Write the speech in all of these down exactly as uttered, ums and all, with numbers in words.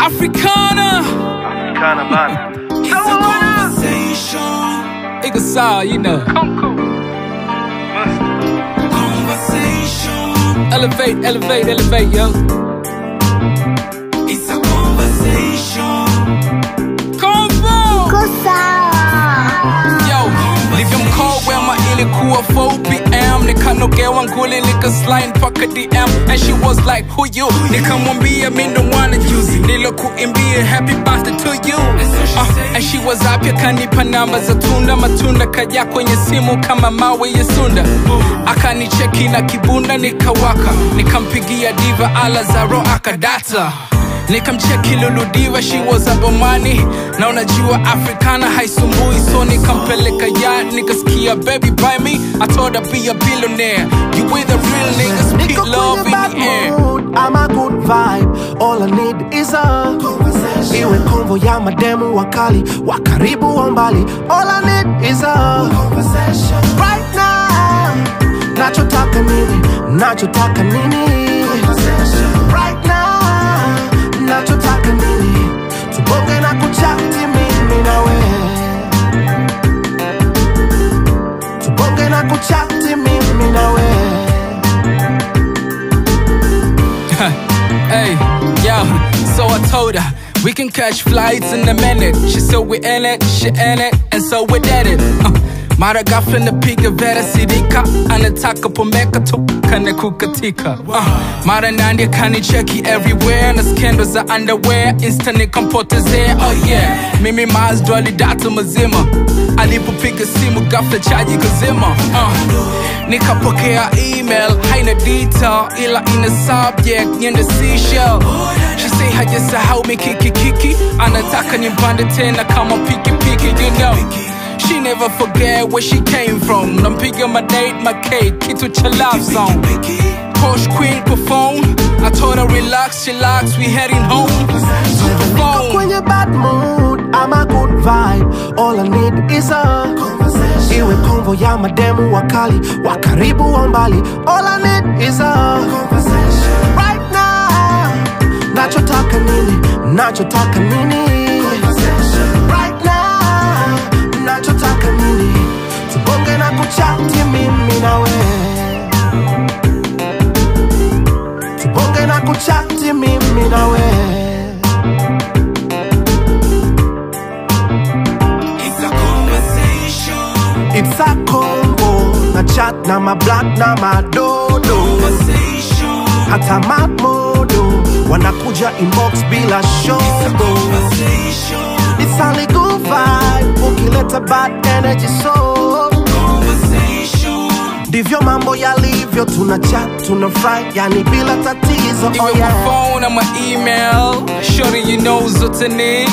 Africana. Africana bana. It's a conversation. Ika saw, you know. Conversation. Elevate, elevate, elevate, yo. It's a conversation. Convo. Yo, leave him cold where my ilikuwa four P M Nikanogewa nguli nika slime paka D M. And she was like, who you? Nikamwambia mi ndo mwana juzi nilokuimbia happy birthday to you. uh, And she was up ya kanipa namba za tunda. Matunda kaja kwenye simu kama mawe ya sunda. Akanicheki na kibunda nikawaka. Nikampigia diva ala zaro akadata. Nikamcheki Lulu Diva, she was a bomani. Na unajua Africana haisumbui, so nikampeleka yacht. Nikasikia baby by me, I told her be a billionaire. You with the real niggas, speak love in the air. I'm a good vibe, all I need is a conversation. Iwe konvo ya mademu wakali, wakaribu wambali. All I need is a conversation. Right now, nachotaka nini, nachotaka nini. Right now, nachotaka nini, tubonge na kuchati mimi na we. Tubonge na kuchati mimi na we. Hey, yo, so I told her we can catch flights in a minute. She said we in it, she in it, and so we did it. uh, Mara ghafla napiga vera sidika, anataka pomeka toka na kukatika. uh, Mara nandi akanicheki everywhere, na skendo za underwear insta nikampotezea. Oh yeah, mimi mazdo alidata mazima, alipopiga simu ghafla chaji kazima. uh, Nikapokea email, haina detail ila ina subject nyende seashell. She say hajasahau mikiki kiki, anataka nimpande tena kama piki piki. You know, she never forget where she came from. Nampiga my date, my cake, kitu cha love song. Posh queen per phone, I told her relax, chillax, we heading home. Niko kwenye bad mood, I'm a good vibe. All I need is a conversation. Iwe konvo ya mademu wakali, wakaribu wambali. All I need is a conversation. Right now, nachotaka nini, nachotaka nini. Right now, nachotaka nini, tubonge na kuchati mimi na we. Tubonge na kuchati mimi na we. It's a combo, na chat na ma black na ma dodo. Hata ma modo, wanakuja inbox bila shogo. It's only good vibe, ukileta bad energy so. Ndivyo mambo yalivyo, tuna chat, tuna fry, yani bila tatizo. Oh yeah. My phone and my email, shorty you know zote ni.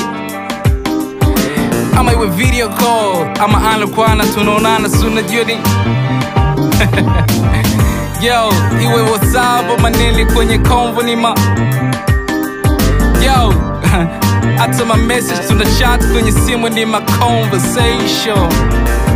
Ama iwe video call, ama ana kwa ana tunaonana suna judi. Yo, iwe WhatsApp manili kwenye convo ni ma. Yo, ata my message tuna chat kwenye simu ni ma conversation.